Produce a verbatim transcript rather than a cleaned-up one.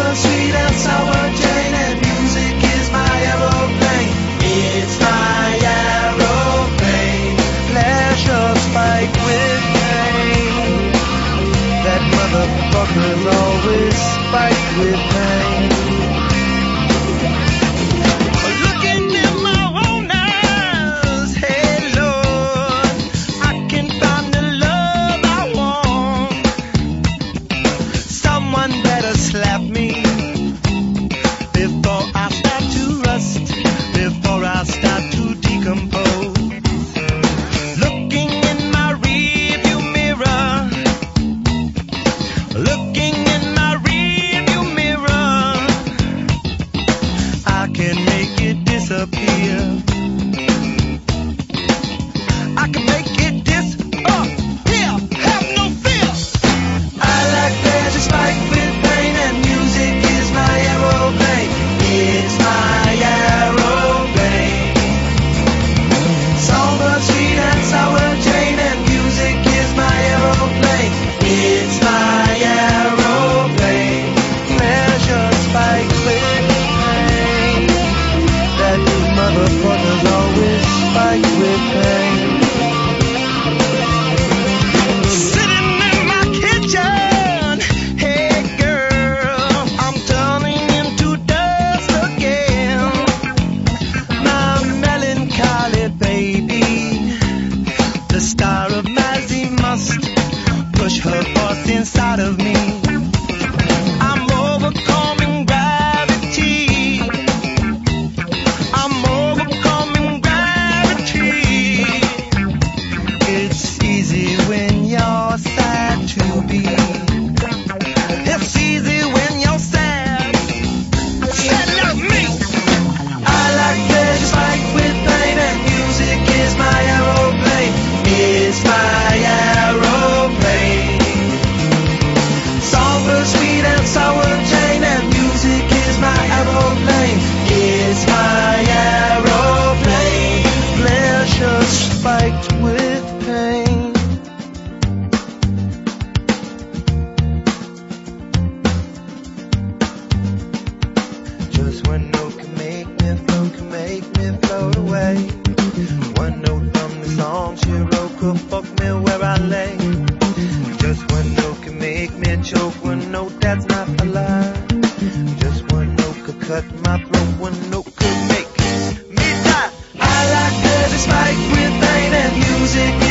Somber, sweet and sour Jane, and music is my aeroplane. It's my aeroplane. Pleasure spiked with pain. That motherfucker's always spiked with pain. Looking in my own eyes, hey Lord, I can find the love I want. Someone better slap me before I start to rust, before I start to decompose. Looking in my rearview mirror, looking in my rearview mirror, I can make it disappear. I can make it disappear. Have no fear. I like pleasure spiked with pain, and music is my aeroplane. It's my aeroplane. Somber, sweet and sour Jane, and music is my aeroplane. It's my aeroplane. Pleasure spiked with pain. That motherfucker's always spiked with pain. Sitting in my kitchen, hey girl, I'm turning into dust again. My melancholy baby, the star of Mazzy must push her force inside of me. I'm overcoming gravity. I'm overcoming gravity. It's easy when you're sad to be. It's easy when you're sad. Sad like me. I like pleasure spiked with pain, and music is my aeroplane. It's my aeroplane. Somber, sweet and sour Jane, and music is my aeroplane. It's my aeroplane. Pleasure spiked with pain. Just one note can make me float, can make me float away. One note from the song she wrote could fuck me where I lay. Just one note can make me choke, one note that's not a lie. Just one note could cut my throat, one note could make me die. I like pleasure spiked with pain, and music